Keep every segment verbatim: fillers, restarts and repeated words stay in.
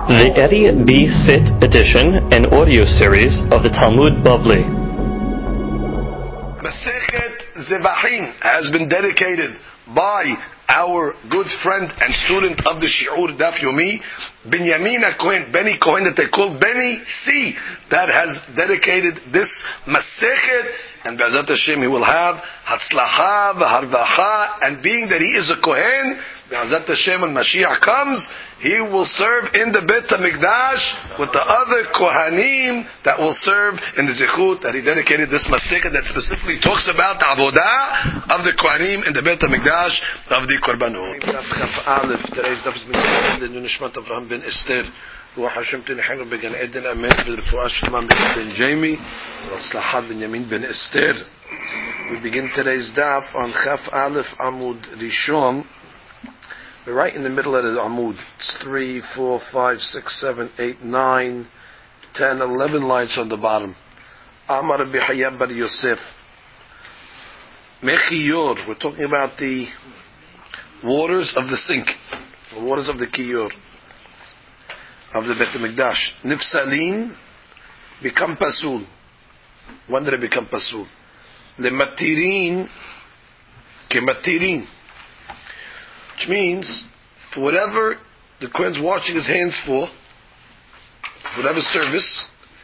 The Eddie B. Sit edition and audio series of the Talmud Bavli. Masechet Zevachim has been dedicated by our good friend and student of the Shi'ur Daf Yomi, Binyamin Cohen, Benny Cohen, that they call Benny C, that has dedicated this Masechet, and Be'ezat Hashem he will have Hatzlacha v'Harvacha, and being that he is a Kohen, Be'ezat Hashem when Mashiach comes, he will serve in the Beit HaMikdash with the other Kohanim that will serve in the Zichut, that he dedicated this Masechet that specifically talks about the Avodah of the Kohanim in the Beit HaMikdash of the Korbanot. Today's daf is been in Nishmat Avraham ben Esther, Ruach Hashem Tinechenu began Eden Amen, B'Refuah Shlema ben Jamie, V'Atzlacha Binyamin ben Esther. We begin today's daf on Chaf Aleph Amud Rishon. We're right in the middle of the Amud. It's three, four, five, six, seven, eight, nine, ten, eleven lines on the bottom. Amar B'Haya bar Yosef. Mechiyor. We're talking about the waters of the sink, the waters of the Kiyor, of the Beit HaMikdash. Nifsalin become pasul. When did it become pasul? Lematirin kematirin. Which means, for whatever the Kohen's washing his hands for, for whatever service,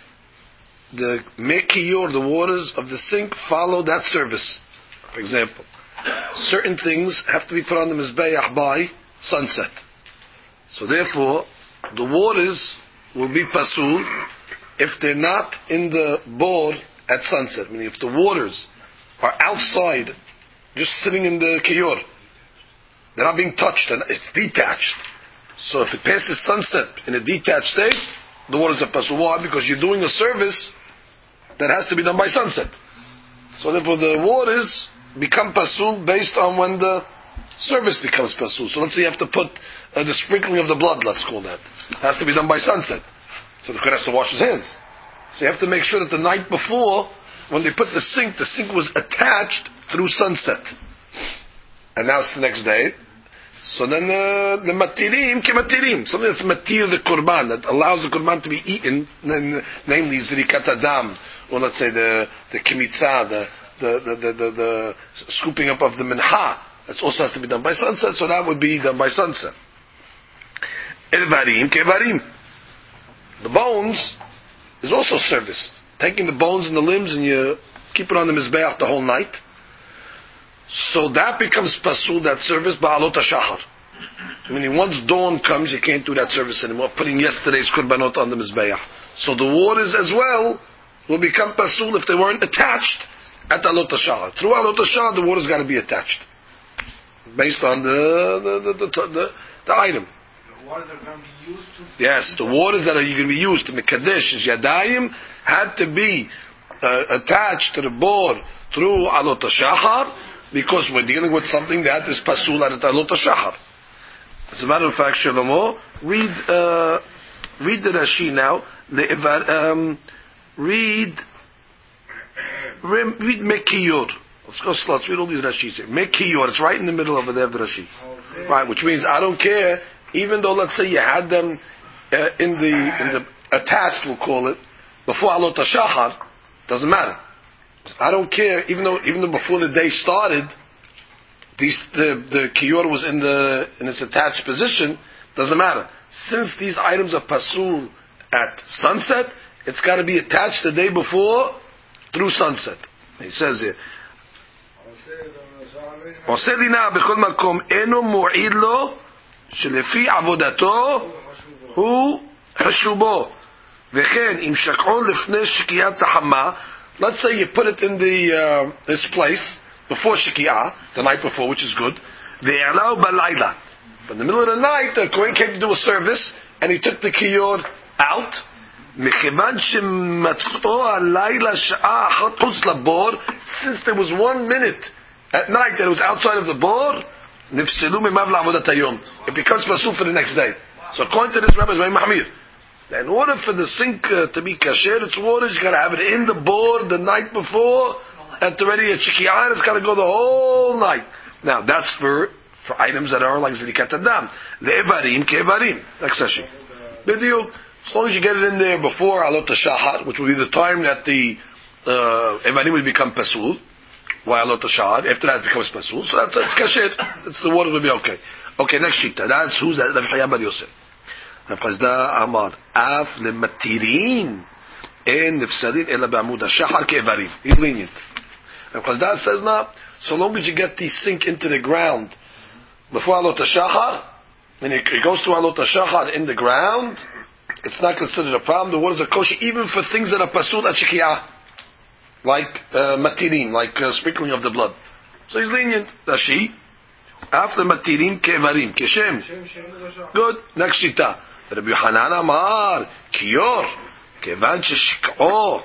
the Mekiyor, the waters of the sink, follow that service. For example, certain things have to be put on the Mizbeach by sunset. So therefore, the waters will be pasul if they're not in the board at sunset. Meaning, if the waters are outside, just sitting in the Kiyor, they're not being touched, and it's detached. So if it passes sunset in a detached state, the waters are pasul. Why? Because you're doing a service that has to be done by sunset. So therefore the waters become pasul based on when the service becomes pasul. So let's say you have to put uh, the sprinkling of the blood, let's call that. It has to be done by sunset. So the Kohen has to wash his hands. So you have to make sure that the night before, when they put the sink, the sink was attached through sunset. And now it's the next day. So then uh, the matirim, kematirim, something that's matir the korban, that allows the korban to be eaten, namely zirikat adam, or let's say the the kimitzah, the the, the the the the scooping up of the mincha. That also has to be done by sunset, so that would be done by sunset. Elvarim kevarim. The bones is also service. Taking the bones and the limbs and you keep it on the mizbeach the whole night. So that becomes pasul, that service, ba'alot hashachar. Meaning once dawn comes, you can't do that service anymore, putting yesterday's korbanot on the mizbeach. So the waters as well will become pasul if they weren't attached at alot hashachar. Through alot hashachar, the water's got to be attached, based on the the the, the, the, the item. The waters are going to be used to... Yes, the waters that are going to be used to mekadesh yadayim had to be uh, attached to the board through alot hashachar, because we're dealing with something that is pasul at alot hashachar. As a matter of fact, Shlomo, read uh, read the Rashi now. Um, read read Mekiyor. Let's go slow. Let's read all these Rashis here. Mekiyor. It's right in the middle over there of the Rashi. Okay. Right, which means I don't care. Even though, let's say, you had them uh, in the in the attached, we'll call it, before alot hashachar, doesn't matter. I don't care, even though even though before the day started, these, the the kiyor was in the in its attached position. Doesn't matter. Since these items are pasul at sunset, it's got to be attached the day before through sunset. He says here. עושה דינה בכל מקום אינו מועיל לו שלפי עבודתו הוא חשובו וכן אם שקעו לפני שקיעת החמה. Let's say you put it in the uh, this place before Shikiyah, the night before, which is good. Ve'elau balayla. But in the middle of the night, the Kohen came to do a service, and he took the kiyor out. Mechivan shematz'o alayla sha'a achat chutz labor. Since there was one minute at night that it was outside of the bor, nifselu mimav la'avodat hayom. It becomes pasul for the next day. So according to this Rabbi Zmai Mahmir, in order for the sink uh, to be kasher, its water, you got to have it in the board the night before, and already at Shikiyah, it's got to go the whole night. Now, that's for for items that are like Zirikat Adam. Le'evarim ke'evarim. Next session. B'diuk. As long as you get it in there before Alot HaShahar, which will be the time that the uh, Evanim will become Pasul, why Alot HaShahar, after that it becomes Pasul, so that's, that's Kasher. That's, the water will be okay. Okay, next Shita. That's who's that? Rav Chaya Bar Yosef. Rav Chazda Amar, Af lematirin en nefsadin ela ba'amud HaShahar ke'evarim. He's lenient. Rav Chazda says now, so long as you get the sink into the ground before Alot HaShahar, and it, it goes to Alot HaShahar in the ground, it's not considered a problem. The waters are kosher even for things that are pasul at shikiyah, like uh, matirim, like uh, sprinkling of the blood. So he's lenient. Rashi, after matirim kevarim, keshem. Good. Next shita. Rabbi Yochanan Amar, kiyor, kevan sheshik'o,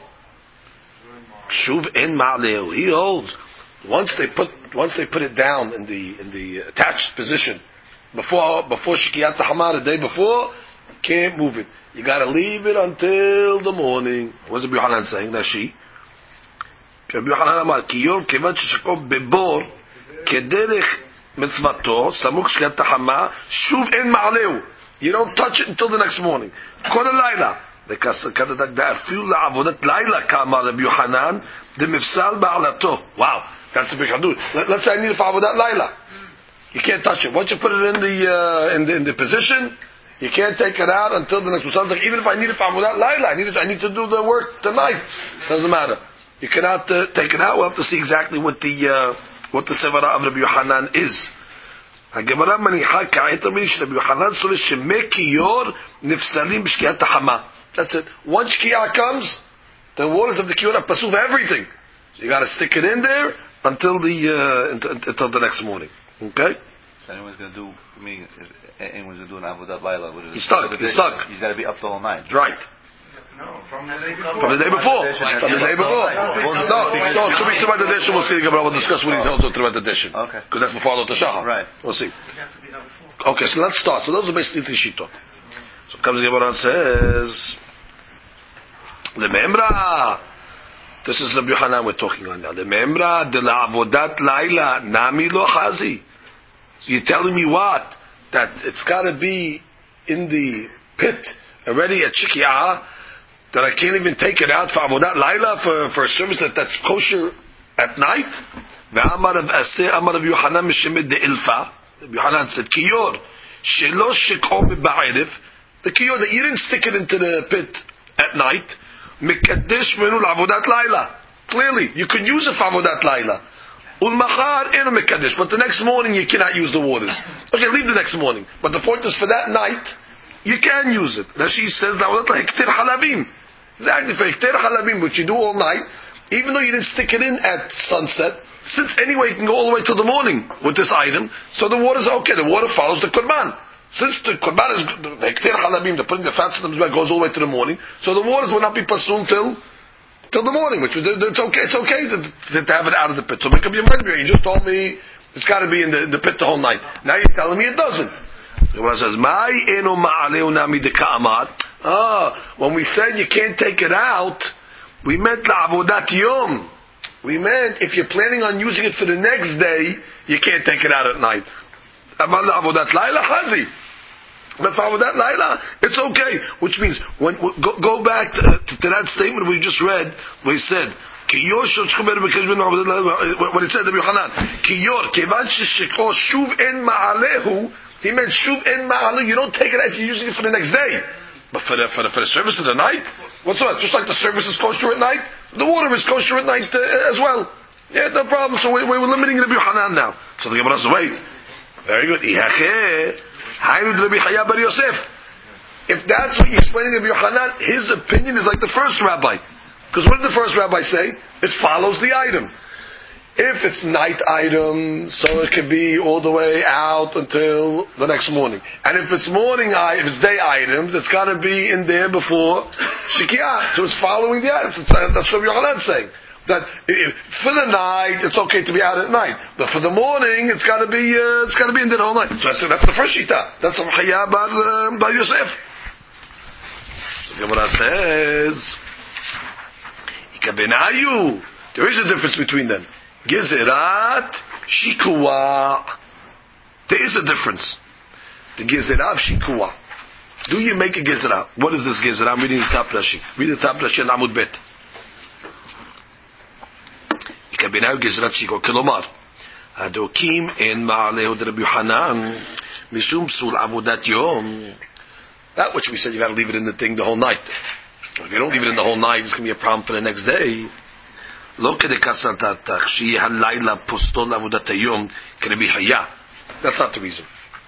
shuv en ma'leu. He holds once they put once they put it down in the in the attached position before before shikiyat hamar the day before, can't move it. You got to leave it until the morning. What's Rabbi Yochanan saying? That's she. Rabbi Yochanan Amar, kiyor kevan sheshik'o bebor kederech mitzvato samuk shikiyat hama shuv en ma'leu. You don't touch it until the next morning. Kol halayla. Afil la'avodat layla kama Rabbi Yochanan demifsal ba'alato. Wow, that's a big hadut. Let's say I need it for avodat layla. You can't touch it. Once you put it in the uh, in the in the position, you can't take it out until the next. It sounds like even if I need it for avodat layla, I need it, I need to do the work tonight. Doesn't matter. You cannot uh, take it out. We'll have to see exactly what the uh, what the sevara of Rabbi Yochanan is. הגמרא מניחה כעת אומרים שרבי יוחנן סובר שמי כיור נפסלים בשקיעת החמה. That's it. Once shkiah comes, the waters of the kiyur are pasul for everything. So you got to stick it in there until the uh, until, until the next morning. Okay. So anyone's going to do, I mean, if anyone's going to do an avodat layla. He's stuck. He's stuck. He's got to be up the whole night. Right. No, from the day before. From the day before. From the day before. No, no. Two weeks about the edition, we'll see the Gemara. We'll discuss what he's held to throughout the edition. Okay. Because that's before Alot HaShahar. Right. We'll see. Okay, so let's start. So those are basically three shitot. So comes the Gemara and says, Lemembra. This is Rabbi Yochanan we're talking on now. Lemembra de la avodat laila nami lo chazi. So you're telling me what? That it's got to be in the pit already at shikiyah, that I can't even take it out for avodat laila, for for a service that, that's kosher at night. Ve'amar of aseh amar of Yochanan mishemed de ilfa. Yochanan said kiyor shelo shekol ba'erev, the kiyor that you didn't stick it into the pit at night. Mekadesh menu l'avodat laila. Clearly, you could use it for avodat laila. Ulmachar eno mekadesh, but the next morning you cannot use the waters. Okay, leave the next morning. But the point is, for that night, you can use it. Rashi says that hekter halabim. Exactly, for hekter halabim, which you do all night, even though you didn't stick it in at sunset, since anyway you can go all the way till the morning with this item, so the water's okay. The water follows the Qurban. Since the Qurban is the hekter halabim, the putting the fats in the mizbeach goes all the way to the morning, so the waters will not be pasul till till the morning, which was, it's okay. It's okay to, to have it out of the pit. So make up your mind. You just told me it's got to be in the, the pit the whole night. Now you're telling me it doesn't. The Gemara says, "Mai eno ma'aleu nami de ka'amar." Ah, when we said you can't take it out, we meant la'avodat yom. We meant if you're planning on using it for the next day, you can't take it out at night. Amar la'avodat laila chazi. But for avodat laila, it's okay. Which means, when go, go back to, to, to that statement we just read, where he said, "Kiyor when it said Rabbi Yochanan, Kiyor kevan sheshikol shuv en ma'alehu." He meant shuv en ma'alehu. You don't take it out if you're using it for the next day. But for the for the, for the service of the night, what's that? Just like the service is kosher at night, the water is kosher at night uh, as well. Yeah, no problem. So we, we're limiting Rabbi Yochanan now. So the Gemara says, wait, very good. If that's what you're explaining to Rabbi Yochanan, his opinion is like the first rabbi. Because what did the first rabbi say? It follows the item. If it's night item, so it could be all the way out until the next morning. And if it's morning, if it's day items, it's got to be in there before Shikiyah. So it's following the items. That's what Rabbi Yochanan is saying. That if, for the night, it's okay to be out at night, but for the morning, it's got to be uh, it's got to be in there the whole night. So that's, that's the first shita. That's Rav Chaya bar uh, bar Yosef. So the Gemara says, "Ikabenayu." There is a difference between them. Gezerat shikua. There is a difference. The gezerat shikua. Do you make a gezerah? What is this gezerah? I'm reading the top Rashi. Read the top Rashi on Amud Bet. Ikabinayu gezerah shiko kelomar. Hadokim en ma'aleh od Rabbi Yochanan mishum psul avodat yom. That which we said you got to leave it in the thing the whole night. If you don't leave it in the whole night, it's going to be a problem for the next day. Lo kedekasatatach shi halayla postol avodat yom kerebi haya. That's not the reason.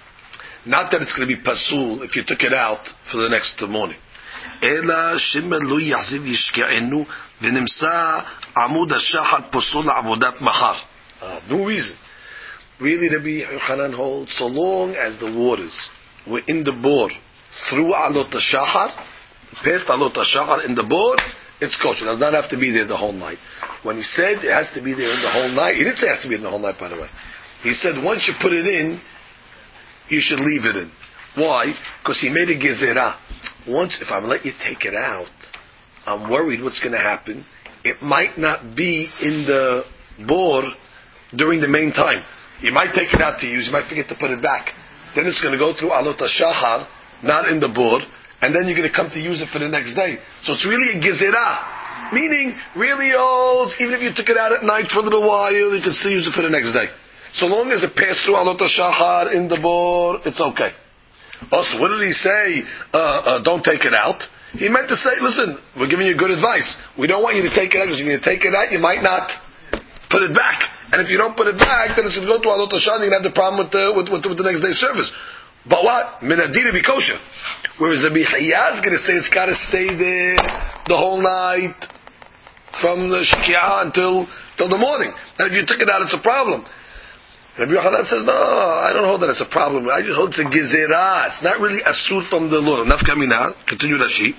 Not that it's going to be pasul if you took it out for the next morning. Ela shemel lo yachziv yishke'enu v'nimsa amud hashachar posol avodat mahar. No reason. Really, Rabbi Yochanan holds, so long as the waters were in the bore through alot hashachar, past alot hashachar in the bore, it's kosher. It does not have to be there the whole night. When he said it has to be there in the whole night, he didn't say it has to be in the whole night, by the way. He said once you put it in, you should leave it in. Why? Because he made a gezerah. Once, if I let you take it out, I'm worried what's going to happen. It might not be in the bore during the main time. You might take it out to use, you might forget to put it back. Then it's going to go through alot hashachar, not in the bore, and then you're going to come to use it for the next day. So it's really a gezerah. Meaning, really, oh, even if you took it out at night for a little while, you can still use it for the next day. So long as it passed through alot hashachar in the bore, it's okay. Also, what did he say? Uh, uh, don't take it out. He meant to say, listen, we're giving you good advice. We don't want you to take it out, because if you take it out, you might not put it back. And if you don't put it back, then it's going to go to alot hashachar, and you're going to have the problem with the, with, with, with the next day's service. But what? Minadina be kosher. Whereas the Bihaya is going to say it's got to stay there the whole night from the Shkia until, until the morning. And if you took it out, it's a problem. Rabbi Yochanan says, no, I don't hold that it's a problem. I just hold it's a gezerah. It's not really asur from the Lord. Nafka minah. Continue Rashi.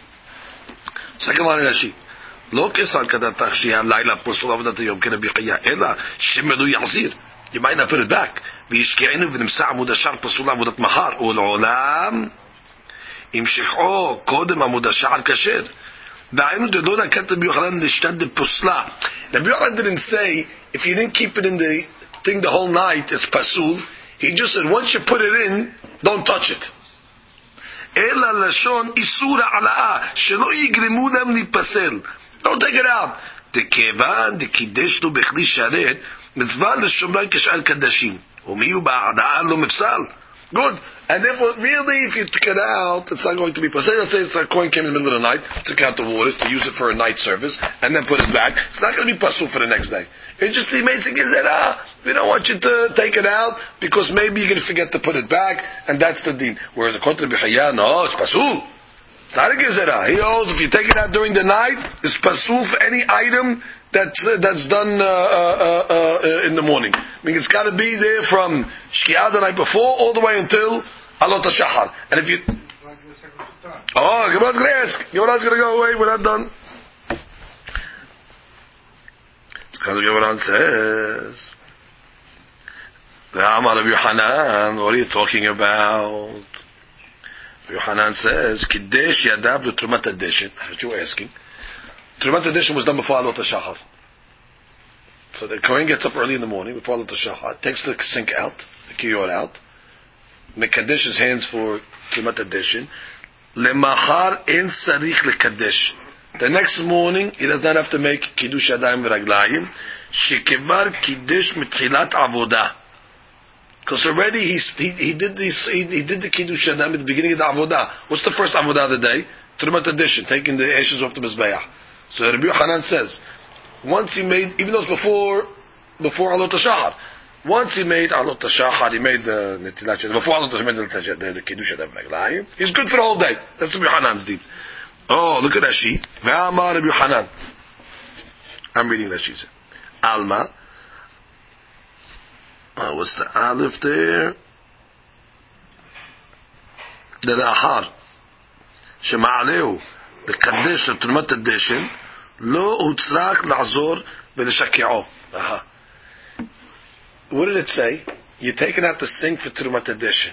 Second line in Rashi. Lo kesal kadatach shia laila posol avodat yom kenabi chaya ela shemelu yachzir. You might not put it back. V'yishke'enu v'nimsa amud hashar posol avodat mahar u'l'olam imshech'o kodem amud hashar kasher. Da'inu de'lo nakat Rabbi Yochanan nishtad posla. Rabbi Yochanan didn't say if you didn't keep it in the thing the whole night, it's pasul. He just said once you put it in, don't touch it. Ela lashon isura alaa shelo yigremu lam lipasel. Don't take it out. Tekevan dekideshnu bechli sharet mitzvah l'shomrai k'shar kadashim umiyu ba'ada'a lo mifsal. Good. And therefore, really, if you took it out, it's not going to be pasul. Let's say it's a coin came in the middle of the night, took out the waters to use it for a night service, and then put it back. It's not going to be pasul for the next day. It just he made it that ah, we don't want you to take it out because maybe you're going to forget to put it back, and that's the deen. Whereas according to Bihaya, no, it's pasul. It's not a gezerah. He holds if you take it out during the night, it's pasul for any item that's uh, that's done uh, uh, uh, uh, in the morning. I mean, it's got to be there from Shkia the night before all the way until alot hashachar. And if you oh, Gemara's going to ask. Gemara's going to go away. We're not done. Because the Gemara says, Amar Rabbi Yochanan, what are you talking about? Rabbi Yochanan says, Kiddesh Yadav L'Trumat Adeshin. That's what you're asking. Trumat Adeshin was done before Alot HaShachar. So the Kohen gets up early in the morning before Alot HaShachar, takes the sink out, the kiyor out, Mekadesh his hands for Trumat Adeshin. Lemachar en sarich lekadesh. The next morning, he does not have to make kiddush yadayim v'raglayim. Shekevar kiddush mitchilat avodah. Because already he, he, he did this, he, he did the kiddush yadayim at the beginning of the avodah. What's the first avodah of the day? Trumat addition, taking the ashes off the mizbeach. So Rabbi Yochanan says, once he made, even though it's before before alot hashachar, once he made alot hashachar, he made the netilat yadayim. Before alot hashachar, he made the, the kiddush yadayim v'raglayim. He's good for the whole day. That's Rabbi Yochanan's deed. Oh, look at Rashi. Ve'amar Rabbi Yochanan. I'm reading Rashi. Alma. Oh, what's the aleph there? The Lahar. Shema'aleu. The Kaddish of Trumat Adeshin. Lo utzrak la'zor v'l'shaki'o. Aha. What did it say? You're taking out the sink for Trumat Adeshin.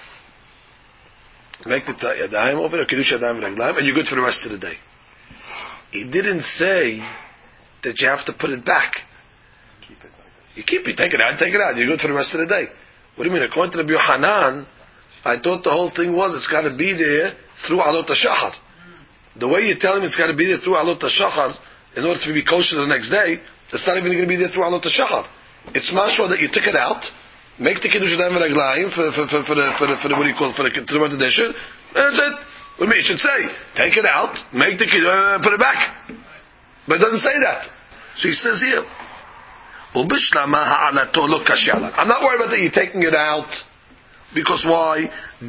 Make the yadayim over, kiddush yadayim v'raglayim, and you're good for the rest of the day. He didn't say that you have to put it back. Keep it. You keep it, take it out, take it out. You're good for the rest of the day. What do you mean? According to Rabbi Yochanan, I thought the whole thing was it's got to be there through Alot HaShachar. The way you're telling me it's got to be there through Alot HaShachar in order to be kosher the next day, it's not even going to be there through Alot HaShachar. It's mashma that you took it out, make the Kiddush Yadayim V'Raglayim for, for, for, for, the, for, the, for the, what do you call it, for the Trumat Hadeshin, that's it. What do you mean? It should say, take it out, make the Kiddush, uh, put it back. But it doesn't say that. So he says here, I'm not worried about that you're taking it out, because why?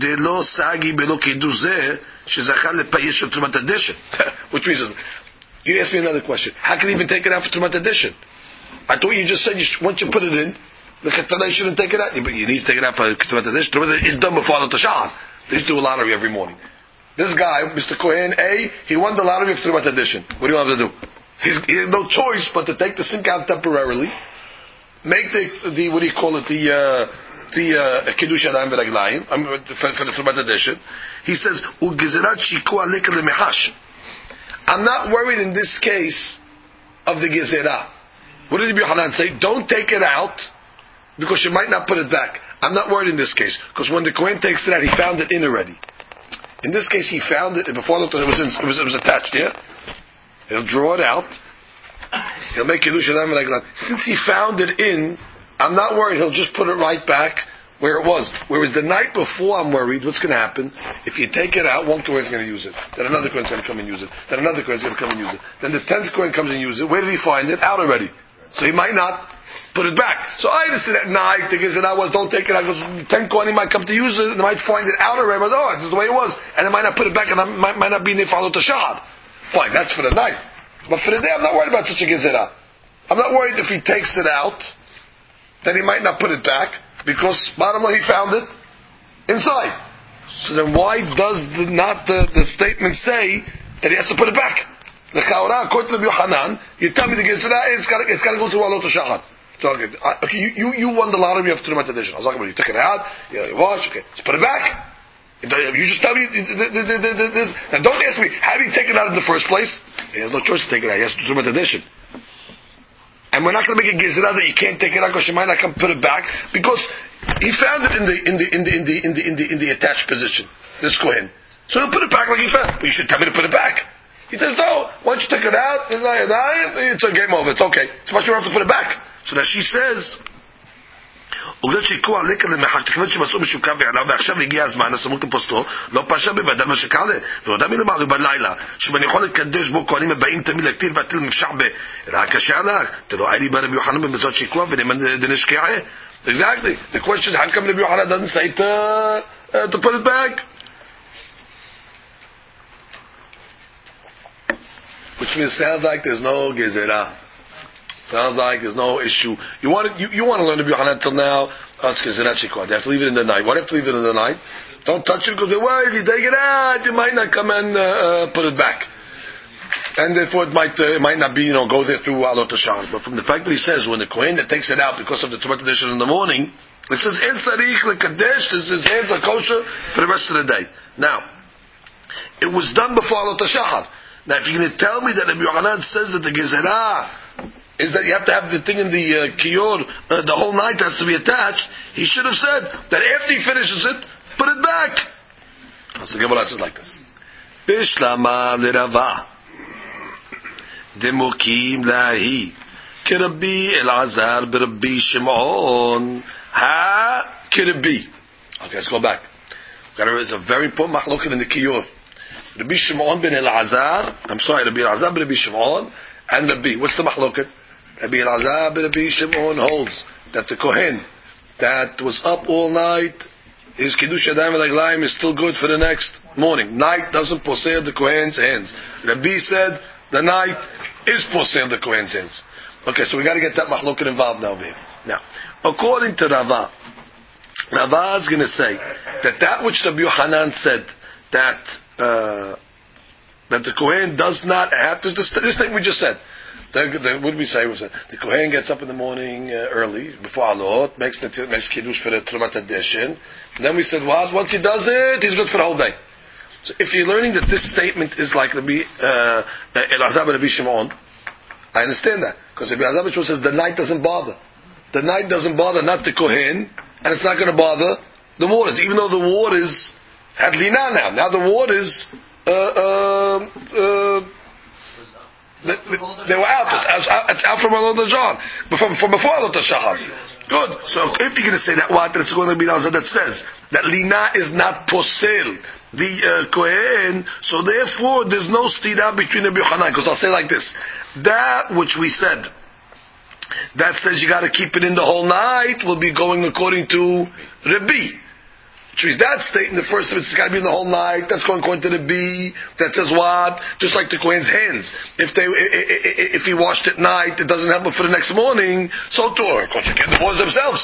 Which means, you ask me another question. How can you even take it out for Trumat Hadeshin? I thought you just said you sh- once you put it in, the Chetana shouldn't take it out. But you need to take it out for Trumat Hadeshin. Trumat Hadeshin is done before Alot HaShachar. They used to do a lottery every morning. This guy, Mister Cohen, A, he won the lottery of Trumat Hadeshin. What do you want him to do? He's, he has no choice but to take the sink out temporarily, make the, the what do you call it, the uh, the uh, Kiddush Yadayim V'Raglayim for, for the Trumat Hadeshin. He says, "U'gezerat shikua lekel lemechash." I'm not worried in this case of the gezerah. What did Rabbi Yochanan say? Don't take it out because you might not put it back. I'm not worried in this case because when the Kohen takes it out, he found it in already. In this case, he found it before it was, in, it was, it was attached. Yeah, he'll draw it out. He'll make Kiddush Yadayim V'Raglayim. Since he found it in, I'm not worried. He'll just put it right back where it was. Whereas the night before, I'm worried what's going to happen if you take it out. One Kohen's going to use it. Then another Kohen's going to come and use it. Then another Kohen's going to come and use it. Then the tenth Kohen comes and uses it. Where did he find it? Out already. So he might not put it back. So I understand at night the Gezerah was don't take it out because ten Kohen might come to use it and they might find it out already. But oh, this is the way it was, and they might not put it back and it might, might not be in the Alot HaShachar. Fine, that's for the night. But for the day, I'm not worried about such a Gezerah. I'm not worried if he takes it out, then he might not put it back. Because bottom line, he found it inside. So then, why does the, not the, the statement say that he has to put it back? The Chaura, according to Rabbi Yochanan, you tell me the Gezerah it's got it's got to go through Alot HaShachar. So okay, okay, you, you you won the lottery of Trumat Hadeshin. I was talking about you took it out, you, know, you wash, okay, so put it back. You just tell me this. Now don't ask me how did he take it out in the first place. He has no choice to take it out. He has to do Trumat Hadeshin. And we're not going to make a gezerah that you can't take it out because you might not come put it back because he found it in the in the in the in the in the in the, in the attached position. This Kohen, so he'll put it back like he found. But you should tell me to put it back. He says no. Once you take it out, it's a game over. It's okay. So much you don't have to put it back. So that she says. עובדת שיקוע לקר למחק תכוון שמסעו משוקע ועליו ועכשיו הגיע הזמן הסמוך לפוסטו לא פשע בבדל מה שקרה ועודה מלמעלה בלילה שבני יכול לקדש בו כהנים הבאים תמיד להקטיר ועתיל מפשע ב רק קשה לך תלו אלי ברבי יוחנן במזאת שיקוע ונאמן דנשקעה. Exactly. The question is how come Rabbi Yochanan doesn't say to, uh, to put it back? Which means sounds like there's no gezerah. Sounds like there's no issue. You want to, you, you want to learn Rabbi Yochanan till now. Oh, it's gezerah shikwa. You have to leave it in the night. Why do you have to leave it in the night? Don't touch it because why if you take it out, you might not come and uh, uh, put it back, and therefore it might uh, it might not be you know go there through Alot HaShachar. But from the fact that he says when the Kohen that takes it out because of the Trumat Hadeshin in the morning, it says En Sarich LeKadesh. His hands are kosher for the rest of the day. Now, it was done before Alot HaShachar. Now, if you're going to tell me that Rabbi Yochanan says that the gezerah is that you have to have the thing in the uh, kiyor, uh, the whole night has to be attached, he should have said that after he finishes it, put it back. So the Gemara says like this. Bishlama l'Rava demukim lahi kirabbi Elazar b'Rabbi Shimon ha kirabbi. Okay, let's go back. There is a very important machloket in the kiyor. Rabbi Shimon ben Elazar, I'm sorry, Rabbi Elazar ben Rabbi Shimon, and Rabbi. What's the machloket? Rabbi Elazar ben Rabbi Shimon holds that the Kohen that was up all night, his Kiddush Yadayim V'Raglayim is still good for the next morning. Night doesn't possess the Kohen's hands. Rabbi said the night is possess the Kohen's hands. Okay, so we got to get that machloket involved now, baby. Now, according to Rava, Rava is going to say that that which Rabbi Yochanan said that uh, that the Kohen does not have this, this, this thing we just said. The, the, what did we say? Was that the Kohen gets up in the morning uh, early before Alot, makes the makes kiddush for the Trumat Hadeshin. And then we said, what? Once he does it, he's good for the whole day. So if you're learning that this statement is like Rabbi uh, Elazar ben Rabbi Shimon, I understand that because Rabbi Elazar ben Shimon says the night doesn't bother. The night doesn't bother not the Kohen, and it's not going to bother the waters, even though the waters had lina now. Now the waters, uh, uh, uh, they, they were out. It's out, it's out from Alot John, but from, from before Alot Shachar. Good. So if you're going to say that, what? It's going to be also that says that lina is not posel the uh, kohen. So therefore, there's no stira between the Yochanan. Because I'll say like this: that which we said, that says you got to keep it in the whole night, will be going according to Rabbi. Which means that statement, the first of it's got to be in the whole night. That's going according to the B. That says what? Just like the Kohen's hands. If they, if he washed at night, it doesn't help him for the next morning. So too, of course, you get the waters themselves.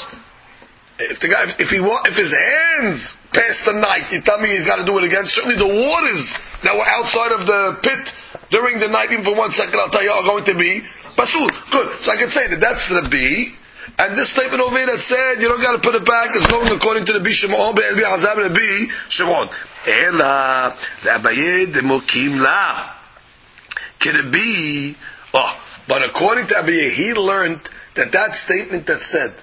If the guy, if he, if his hands pass the night, you tell me he's got to do it again. Certainly, the waters that were outside of the pit during the night, even for one second, I'll tell you, are going to be pasul. Good. So I can say that that's the B. And this statement over here that said you don't got to put it back is going according to the B Shimon, Be'el Bi'azab, and the B Shimon. Ela Abaye demokim la. Can it be? Oh, but according to Abaye, he learned that that statement that said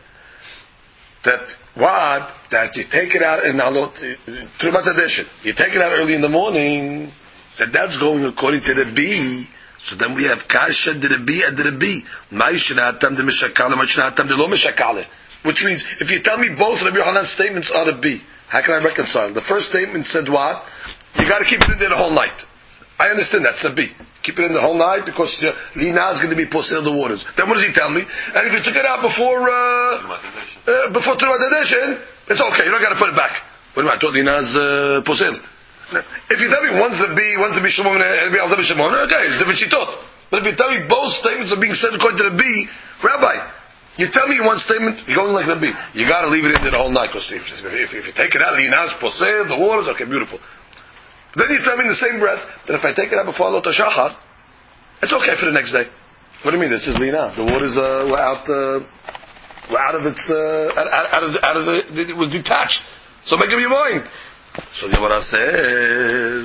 that what that you take it out in Alot Trumat Adeshin, you take it out early in the morning. That that's going according to the B. So then we have kasha d'Rabbi and d'Rabbi. Ma'ishnatam de mishakale, ma'ishnatam de lo mishakale. Which means, if you tell me both Rabbi Yohanan's statements are the B, how can I reconcile? The first statement said what? You got to keep it in there the whole night. I understand that's the B. Keep it in the whole night because uh, Lina is going to be posel the waters. Then what does he tell me? And if you took it out before uh, uh, before Trumat Adeshin, it's okay. You don't got to put it back. What about I thought Lina's uh, posel? If you tell me one's the B, one's the B Shimon, and the B Shimon, okay, it's different shitot. But if you tell me both statements are being said according to the B, Rabbi, you tell me one statement, you're going like the B. You got to leave it in there the whole night. Because if, if, if you take it out, Linas, Poseh, the waters, okay, beautiful. Then you tell me in the same breath that if I take it out before Alot HaShachar, it's okay for the next day. What do you mean? This is Lina. The waters uh, were out, uh, were out of its, uh, out, out of, the, out of the, it was detached. So make up your mind. So Gemara says,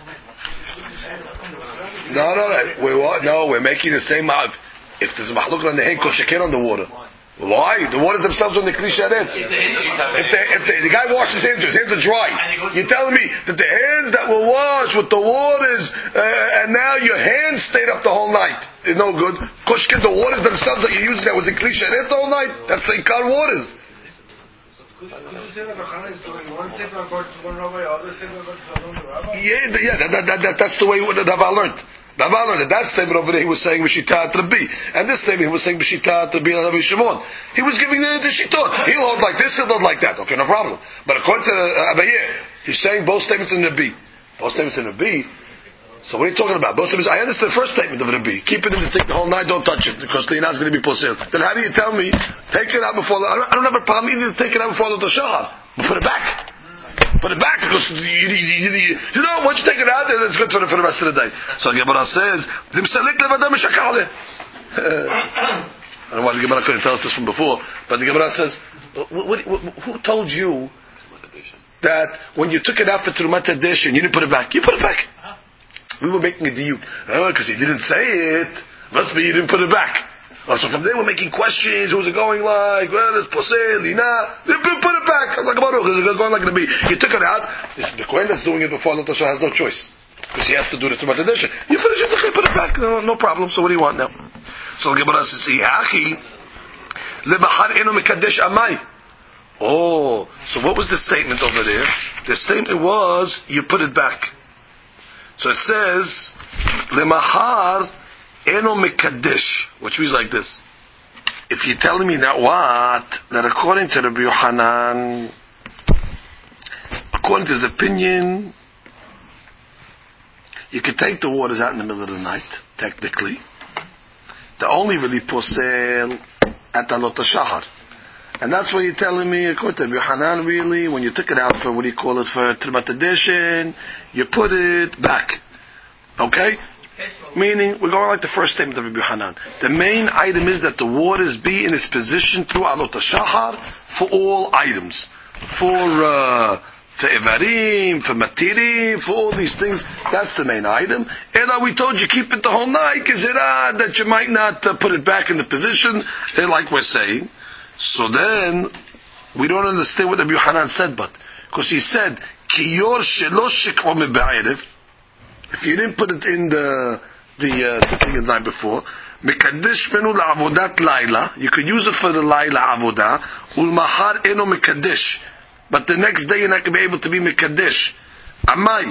no, no, we're what? No, we're making the same. If there's a mahluk on the hand, kol sheken on the water. Why? The waters themselves on the kli sharet. If, the, if the, the guy washes his hands, his hands are dry. You're telling me that the hands that were washed with the waters, uh, and now your hands stayed up the whole night. It's no good. Kol sheken, the waters themselves that you're using that was the kli sharet the whole night. That's the ikar waters. Could you say that Yochanan is doing one thing according to one rabbi, other thing according to another rabbi? Yeah, yeah, that, that, that, that's the way that Rava learned. Rava learned that. That statement over there, he was saying B'shita Rabbi, and this statement he was saying B'shita Rabbi and Rabbi Shimon. He was giving the, the shitot. He'll hold like this, he'll hold like that. Okay, no problem. But according to uh, Abaye, he's saying both statements in Rabbi. Both statements in Rabbi. So what are you talking about? Both statements. I understand the first statement of Rabbi. Keep it in the thing the whole night. Don't touch it because the is going to be posel. Then how do you tell me take it out before? I don't, I don't have a problem either to take it out before the Shahar, but put it back. Put it back because you, you, you, you, you know once you take it out, it's good for the, for the rest of the day. So the Gemara says, "Dimsalik levadam shakale." I don't know why the Gemara couldn't tell us this from before, but the Gemara says, what, what, what, "Who told you that when you took it out for Trumat Adeshin, you didn't put it back? You put it back." We were making a diuk. Oh, because he didn't say it. Must be he didn't put it back. Oh, so from there we're making questions. Who's it going like? Well, it's posel, lina. Put it back. I'm like, it's going like to be. You took it out. The Kohen that's doing it before Alot HaShachar has no choice. Because he has to do the Trumat Adeshin. You finish it, okay, put it back. No, no problem. So what do you want now? So the Gemara says, Achi, lebachar eno mekadesh amai. Oh, so what was the statement over there? The statement was, you put it back. So it says, Lemahar eno mekadesh, which means like this. If you're telling me that what? That according to Rabbi Yochanan, according to his opinion, you could take the waters out in the middle of the night, technically. They're only really posel at Alot HaShachar. And that's what you're telling me, according to Rabbi Yochanan, really, when you took it out for, what do you call it, for Trumat Adeshin, you put it back. Okay? Meaning, we're going like the first statement of Rabbi Yochanan. The main item is that the waters be in its position through Alot HaShachar for all items. For, uh, for Evarim, for Matirim, for all these things. That's the main item. And uh, we told you keep it the whole night, because it uh, that you might not uh, put it back in the position, uh, like we're saying. So then, we don't understand what Rabbi Yochanan said, but because he said kiyor shelo shekro me'ba'erev, if you didn't put it in the the uh, the thing the night before, mekadesh menu la'avodat laila, you could use it for the laila avodah, ulmahar eno mekadesh, but the next day you're not going to be able to be mekadesh. Amai,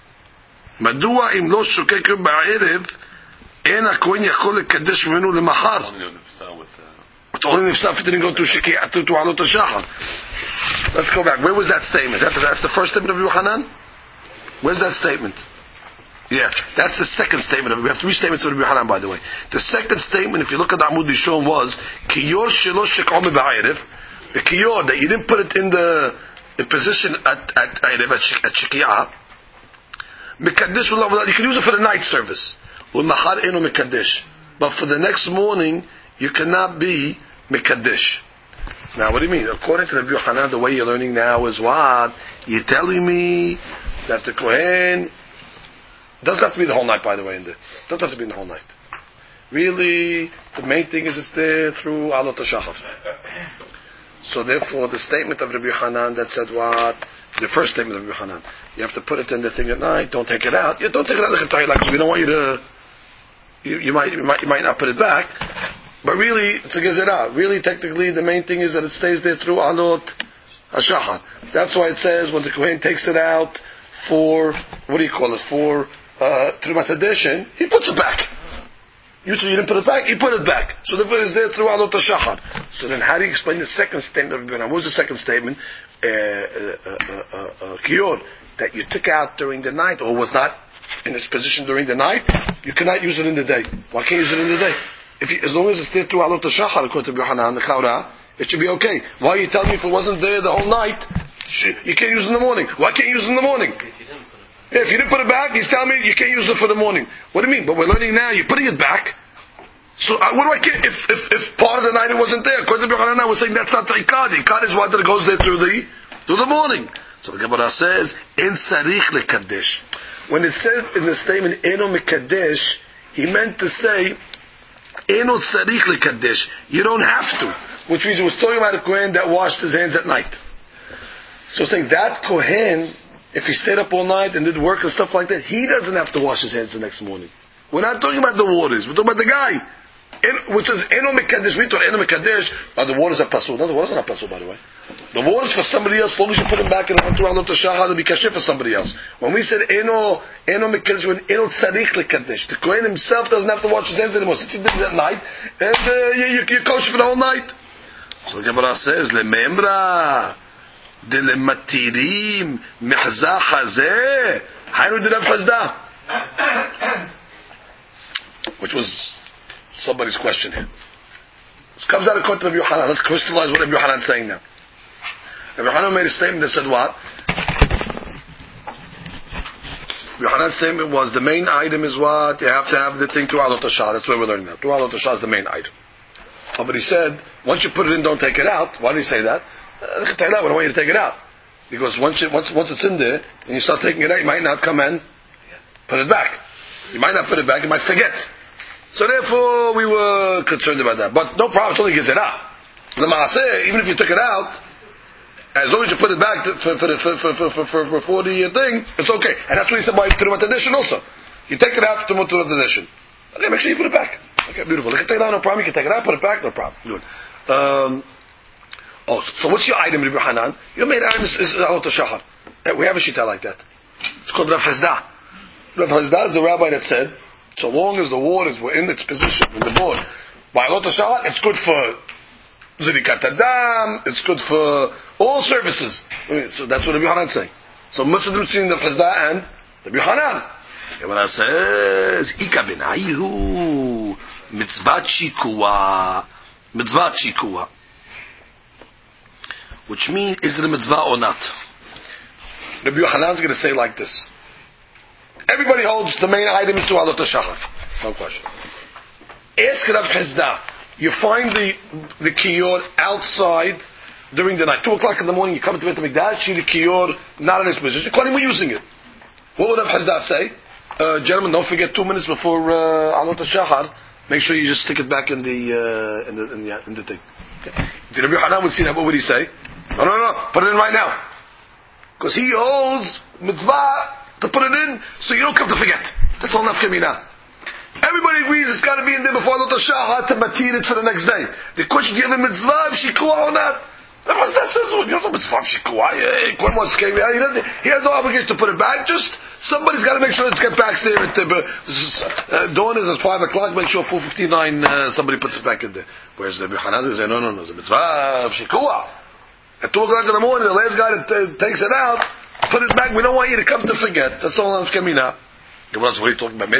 madua im lo shokek ba'erev, en hakohen yakol lekadesh menu lemahar. It's only if stuff didn't go to Shiki to to Alot HaShachar. Let's go back. Where was that statement? That's, that's the first statement of Yochanan? Where's that statement? Yeah, that's the second statement. We have three statements of Yochanan, by the way. The second statement, if you look at the Amud Rishon, was Kiyor Shelo Shek'om Ba'erev. The Kiyor, that you didn't put it in the, the position at at Erev, at Shikiyah. Mekadesh, you can use it for the night service. Ulmahar Eno Mekadesh. But for the next morning, you cannot be Mekadesh. Now, what do you mean? According to Rabbi Yochanan, the way you're learning now is what? You're telling me that the Kohen doesn't have to be the whole night, by the way, in the doesn't have to be in the whole night. Really, the main thing is it's there through Alot HaShachar. So therefore, the statement of Rabbi Yochanan that said what? The first statement of Rabbi Yochanan, you have to put it in the thing at night, don't take it out. Yeah, don't take it out like because we don't want you to, you, you, might, you, might, you might not put it back. But really, it's a gezerah. Really, technically, the main thing is that it stays there through Alot HaShachar. That's why it says when the Kohen takes it out for, what do you call it, for uh, Trumat Hadeshin, he puts it back. You, you didn't put it back, he put it back. So therefore it's there through Alot HaShachar. So then how do you explain the second statement of Rabbi Yochanan? What was the second statement? Uh, uh, uh, uh, uh, Kiyor, that you took out during the night, or was not in its position during the night, you cannot use it in the day. Why can't you use it in the day? If you, as long as it's there through Alot HaShachar, according to Rabbi Yochanan, the Chaura, it should be okay. Why are you telling me if it wasn't there the whole night, you can't use it in the morning? Why can't you use it in the morning? Yeah, if you didn't put it back, he's telling me you can't use it for the morning. What do you mean? But we're learning now, you're putting it back. So uh, what do I care? If, if, if part of the night it wasn't there, according to Rabbi Yochanan, we're saying that's not the Ikad. The Ikad is what that goes there through the, through the morning. So the Gemara says, En sarich lekadesh. When it says in the statement, Eno mekadesh, he meant to say, Eno tzarich lekadesh. You don't have to. Which means it was talking about a Kohen that washed his hands at night. So saying that Kohen, if he stayed up all night and did work and stuff like that, he doesn't have to wash his hands the next morning. We're not talking about the waters. We're talking about the guy. In, which is Eno mekadesh. We thought Eno mekadesh, but the waters are pasul. No, the waters are not pasul, by the way. The waters for somebody else, as long as you put them back in the Alot HaShachar, they'll be kasher for somebody else. When we said Eno, Eno mekadesh, when Eno tzarich lekadesh, the Kohen himself doesn't have to wash his hands anymore. Since he did it at night, and uh, you, you, you're kosher for the whole night. So the Gemara says, Lememra, de lematirim, mechzah chazeh, haynu de Rav Chazda. Which was somebody's question here. This comes out of Kot Rabbi Yochanan. Let's crystallize what Rabbi Yochanan is saying now. Rabbi Yochanan made a statement that said what? Rabbi Yohanan's statement was the main item is what? You have to have the thing to Alot HaShachar. That's what we're learning now. To Alot HaShachar is the main item. Oh, but he said, once you put it in, don't take it out. Why did he say that? Uh, take it out. We don't want you to take it out. Because once, it, once, once it's in there, and you start taking it out, you might not come and put it back. You might not put it back, you might forget. So therefore, we were concerned about that. But no problem, it's only gezerah. The Maaseh, even if you took it out, as long as you put it back to, for, for, the, for, for, for, for, for, for the thing, it's okay. And that's what he said by Trumat Hadeshin also. You take it out to Trumat Hadeshin. Okay, make sure you put it back. Okay, beautiful. You can take it out, no problem. You can take it out, put it back, no problem. Good. Um, oh, so what's your item, Rabbi Hanan? Your main item is, is Alot HaShachar. We have a shita like that. It's called Rav Chazda. Rav Chazda is the rabbi that said, so long as the waters were in its position, in the board, by Alot HaShachar, it's good for Zirikat Adam, it's good for all services. So that's what Rabbi Hanan is saying. So what's the difference between Rav Chazda and Rabbi Hanan? Gemara says, Ika benayhu mitzvat shikua, mitzvat shikua, which means is it a mitzvah or not? Rabbi Yochanan is going to say like this: everybody holds the main item is to Alot HaShachar, no question. Ask Rav Chazda. You find the the kiyor outside during the night, two o'clock in the morning. You come to Beit HaMikdash, see the kiyor not in its position. We're using it. What would Rav Chazda say? Uh, gentlemen, don't forget two minutes before uh, Alot HaShachar. Make sure you just stick it back in the uh, in the in the, in the thing. Okay. If Rabbi Yochanan would see that, what would he say? No, no, no. Put it in right now. Because he holds mitzvah to put it in, so you don't come to forget. That's all nafka mina. Everybody agrees it's got to be in there before Lot Shahar to matir it for the next day. The question, do you have a mitzvah if shikua or not? That was that says, well, you have a mitzvah if shikua. He has no obligation to put it back. Just somebody's got to make sure it gets back there at uh, uh, dawn is at five o'clock. Make sure four fifty nine uh, somebody puts it back in there. Whereas the Hanazir say, no, no, no, it's a mitzvah if shikua. At two o'clock in the morning, the last guy that uh, takes it out, put it back. We don't want you to come to forget. That's all I'm coming now. What are you talking about?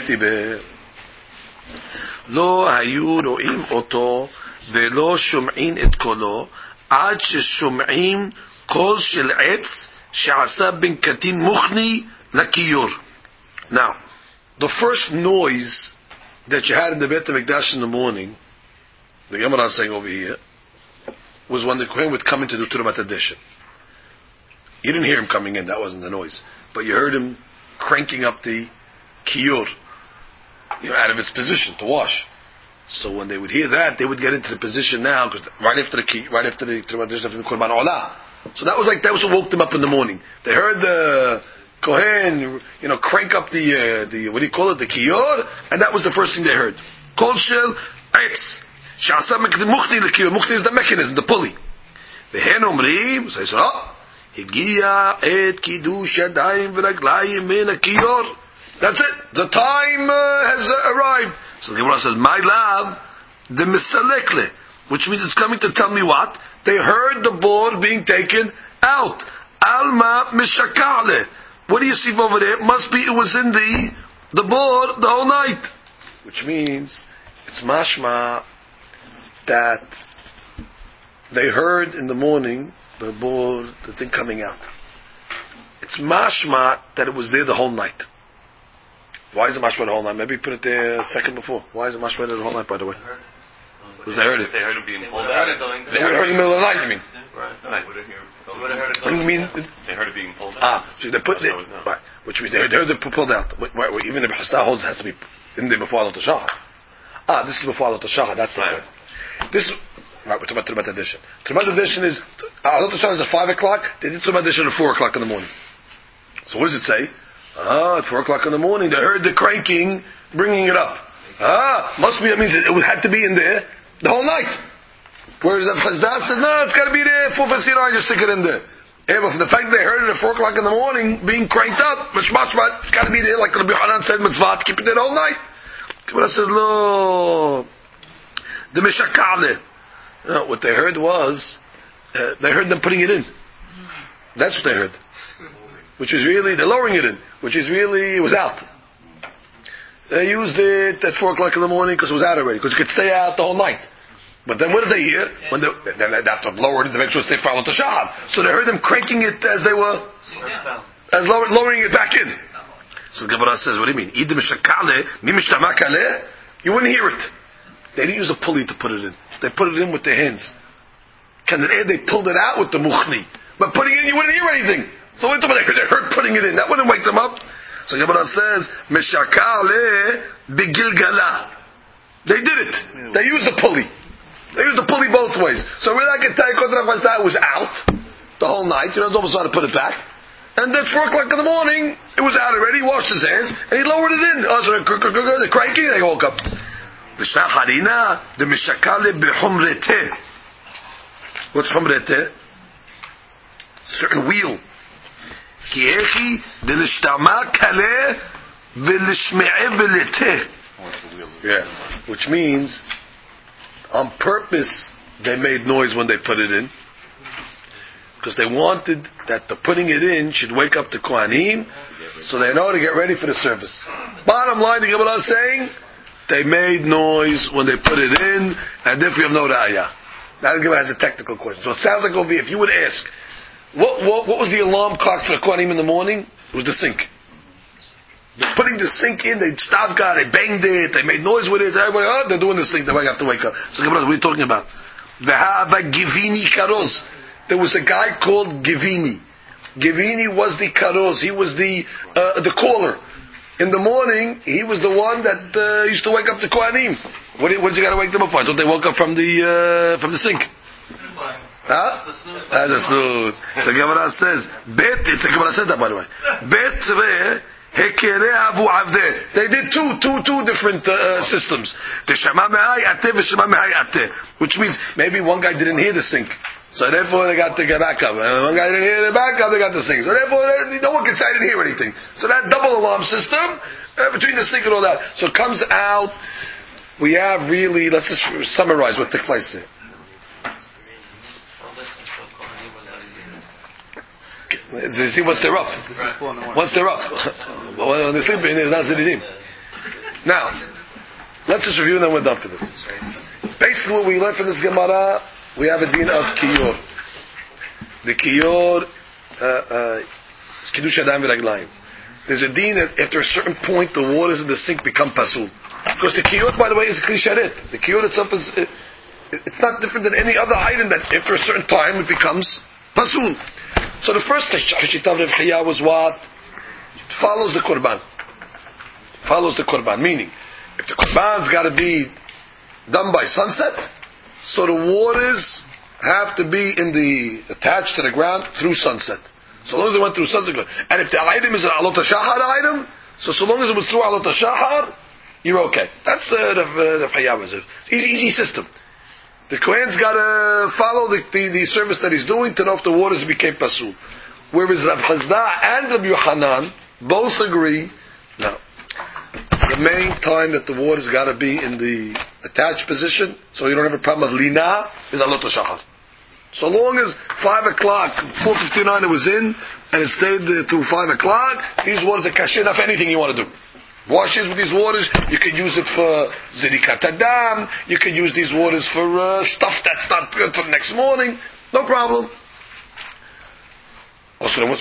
לא היו רואים אותו ולא שומעים את קולו עד ששומעים קול של עץ שעשה בן קטין מוכני לכיור. Now, the first noise that you had in the Beit HaMikdash in the morning, the Gemara is saying over here, was when the Kohen would come in to do Terumat Adeshin. You didn't hear him coming in, that wasn't the noise. But you heard him cranking up the kiyur, you know, out of its position to wash. So when they would hear that, they would get into the position now, because right after the key, right after the Terumat Adeshin, after the Korban Olah. So that was like, that was what woke them up in the morning. They heard the Kohen, you know, crank up the, uh, the, what do you call it, the kiyur, and that was the first thing they heard. Kol shel etz. Sha'asa mukhni l'kiyur. Mukhni is the mechanism, the pulley. V'hen omrim, so he said, oh, higia et kiddush yadayim v'raglayim min ha'kiyur. That's it. The time uh, has uh, arrived. So the Gemara says, my love, the misalekle, which means it's coming to tell me what? They heard the board being taken out. Alma mishakale. What do you see over there? It must be it was in the the board the whole night. Which means it's mashma that they heard in the morning the board, the thing coming out. It's mashma that it was there the whole night. Why is it mashma the whole night? Maybe put it there a second before. Why is it mashma there the whole night, by the way? Because they heard it. They heard it being pulled They out. heard it going. They would have heard it in the middle of the night, you mean? Right. They would have heard it What do you mean? They heard it being pulled out. Ah, so they put it, right, which means they heard, they heard it pulled out. Wait, wait, wait, even if Hasta holds, it has to be in there before Alot HaShachar. Ah, this is before Alot HaShachar, that's the Right. point. This, right, we're talking about Terumat Adeshin. Terumat Adeshin is, Alot HaShachar is at five o'clock, they did Terumat Adeshin at four o'clock in the morning. So what does it say? Ah, at four o'clock in the morning, they heard the cranking, bringing it up. Ah, must be, that means it, it had to be in there the whole night. Whereas if Hasdah said, no, it's got to be there, four fifty-nine, just stick it in there. Yeah, but for the fact that they heard it at four o'clock in the morning, being cranked up, it's got to be there, like Rabbi Hanan said, mitzvah, keep it there all night. Gemara says, lo, the mishakale. No, what they heard was, uh, they heard them putting it in. That's what they heard. Which is really, they're lowering it in, which is really, it was out. They used it at four o'clock in the morning because it was out already, because it could stay out the whole night. But then what did they hear? When they, then they have to lower it to make sure they follow the shahad. So they heard them cranking it as they were, as lower, lowering it back in. So the Gemara says, what do you mean? You wouldn't hear it. They didn't use a pulley to put it in. They put it in with their hands. They pulled it out with the mukhni. But putting it in, you wouldn't hear anything. So what they heard putting it in. That wouldn't wake them up. So the Gemara says, Meshakale bigilgala. They did it. They used the pulley. They used the pulley both ways. So really I can tell you that was out the whole night. You know, almost trying to put it back. And then four o'clock in the morning, it was out already. He washed his hands and he lowered it in. Oh, so they're cranky. They woke up. The shaharina, the mishakale behumrete. What's humrete? Certain wheel. Kiechi de lishtama kale velishme'e velete. Yeah, which means on purpose they made noise when they put it in, because they wanted that the putting it in should wake up the Kohanim, so they know to get ready for the service. Bottom line, the Gemara is saying they made noise when they put it in, and if we have no raya. Now the Gemara has a technical question. So it sounds like over here, if you would ask, what, what, what was the alarm clock for the Kohanim in the morning? It was the sink. They're putting the sink in, they stopped God, they banged it, they made noise with it, everybody, oh, they're doing this thing, they have to wake up. So, what are you talking about? V'ha'ava Givini Karoz. There was a guy called Givini. Givini was the Karoz, he was the, uh, the caller. In the morning, he was the one that, uh, used to wake up the Kohanim. What did, what did you gotta wake them up for? I thought they woke up from the, uh, from the sink. Huh? That's a snooze. So Gemara says, Bet, it's a Gemara said that by the way. Bet re hekere avu avde. They did two, two, two different uh, systems. The shema mehai ate v'shema mehai ate. Which means maybe one guy didn't hear the sink. So therefore they got the backup. And one guy didn't hear the backup, they got the sink. So therefore no one can say I didn't hear anything. So that double alarm system, uh, between the sink and all that. So it comes out, we have really, let's just summarize what took place there. You see, once they're up, once they're up, when they're sleeping, it's not zidizim. Now, let's just review and then we're done for this. Basically, what we learned from this Gemara, we have a din of kiyor. The kiyor, uh, uh, kiddush adam v'raglayim. There's a din that after a certain point, the waters in the sink become pasul. Because the kiyor, by the way, is a klisharet. The kiyor itself is, it, it's not different than any other item that after a certain time it becomes pasul. So the first Shita of Reb Chaya was what? It follows the Qurban. Follows the Qurban. Meaning, if the Qurban's got to be done by sunset, so the waters have to be in the attached to the ground through sunset. So long as it went through sunset, good. And if the item is an Alot HaShahar item, so so long as it was through Alot HaShahar, you're okay. That's uh, the Reb Chaya. Easy, easy system. The Kohen's got to follow the, the, the service that he's doing to know if the waters became pasul. Whereas Rav Chazda and Rabbi Yochanan both agree, no. The main time that the water's got to be in the attached position, so you don't have a problem with lina, is Alot HaShachar. So long as five o'clock, four fifty-nine it was in, and it stayed uh, to five o'clock, these waters are kasher enough anything you want to do. Washes with these waters, you could use it for zirikat adam, you could use these waters for uh, stuff that's not good for the next morning, no problem. What's going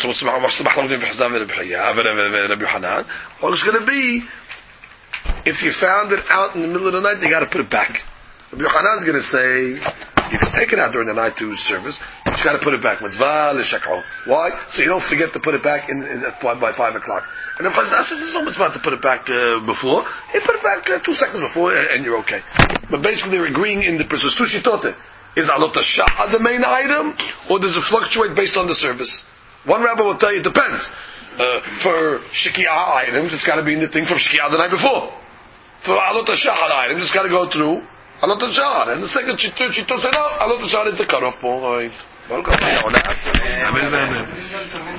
to be, if you found it out in the middle of the night, you got to put it back. Rabbi Yochanan is going to say, you can take it out during the night to service, but you got to put it back. Why? So you don't forget to put it back in, in, by five o'clock. And if I says there's no mitzvah to put it back uh, before, you put it back uh, two seconds before, and, and you're okay. But basically, they're agreeing in the process. Tu shitote. Is alot hashahar the main item, or does it fluctuate based on the service? One rabbi will tell you it depends. Uh, for shiki'ah items, it's got to be in the thing from shiki'ah the night before. For alot hashahar items, it's got to go through Alot HaShahar. And the second Shito said, no, Alot HaShahar is the cutoff point.